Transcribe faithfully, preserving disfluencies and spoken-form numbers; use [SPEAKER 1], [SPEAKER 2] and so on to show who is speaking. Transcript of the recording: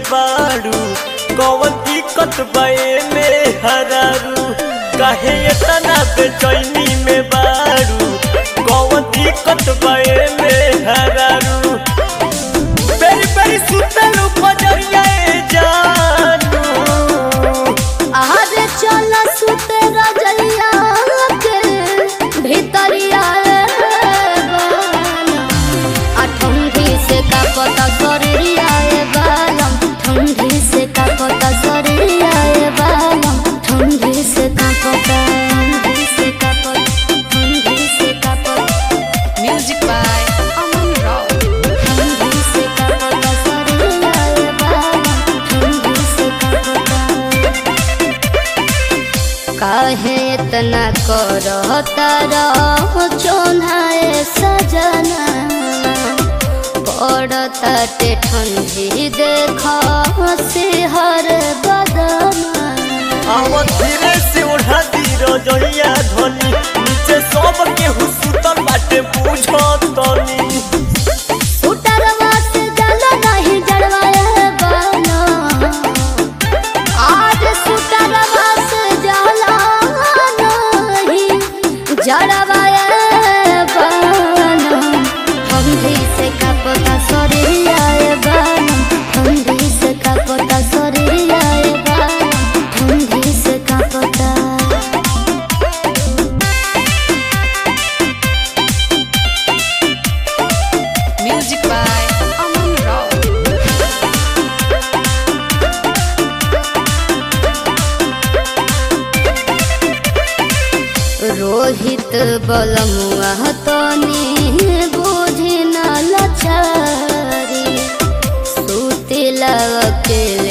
[SPEAKER 1] बाड़ू कौन दिक्कत बे में हरारू काहे इतना बेचैनी में बाड़ू कौन दिक्कत बे में हरारू बेरी बेरी सुतलू पजरिया जानू
[SPEAKER 2] आज चल सुते रजलिया के भीतरिया ठंडी से का पता शरीरिया बालम ठंडी से का पता शरीरिया बालम ठंडी से का पता ठंडी से का पता ठंडी से का पता म्यूजिक बाय अमन राव ठंडी से का पता शरीरिया बालम ठंडी से का पता काहे इतना करता रह चोन्हाए सजना पड़ता ते ठंडी देखा सिहर बदना
[SPEAKER 1] आवत धीरे से उड़ा दी रजैया धनी नीचे सब के हुसुतल बाटे पूछो तनी
[SPEAKER 2] सुटरवा से जला नहीं जड़वाए बना आज सुटरवा से जला नहीं जड़वाए बना ठंडी से का पता शरीरिया बालम ठंडी से का पता शरीरिया बालम ठंडी से का पता म्यूजिक बाय अमन राव रोहित बलमुआ तनी बुझी न लचारी सुतिला के